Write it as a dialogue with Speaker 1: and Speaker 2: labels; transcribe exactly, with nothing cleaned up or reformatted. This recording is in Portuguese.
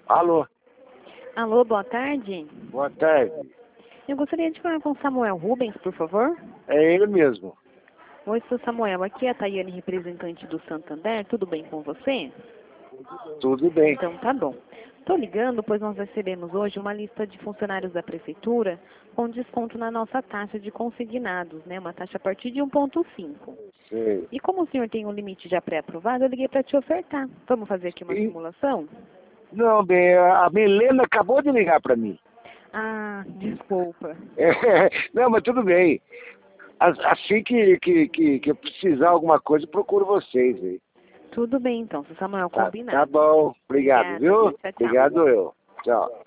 Speaker 1: Alô,
Speaker 2: Alô, boa tarde.
Speaker 1: boa tarde.
Speaker 2: Eu gostaria de falar com o Samuel Rubens, por favor.
Speaker 1: É ele mesmo.
Speaker 2: Oi, sou Samuel. Aqui é a Tayane, representante do Santander. Tudo bem com você?
Speaker 1: Tudo bem.
Speaker 2: Então, tá bom. Estou ligando, pois nós recebemos hoje uma lista de funcionários da Prefeitura com desconto na nossa taxa de consignados, né? Uma taxa a partir de um vírgula cinco.
Speaker 1: Sei.
Speaker 2: E como o senhor tem um limite já pré-aprovado, eu liguei para te ofertar. Vamos fazer aqui uma
Speaker 1: E-
Speaker 2: simulação?
Speaker 1: Não, bem, a Milena acabou de ligar para mim.
Speaker 2: Ah, desculpa.
Speaker 1: É, não, mas tudo bem. As- Assim que, que, que, que eu precisar alguma coisa, eu procuro vocês aí.
Speaker 2: Tudo bem, então, seu Samuel,
Speaker 1: Tá, tá
Speaker 2: combinado.
Speaker 1: bom. Obrigado,
Speaker 2: Obrigada, viu?
Speaker 1: viu?
Speaker 2: Tchau, tchau.
Speaker 1: Obrigado eu. Tchau.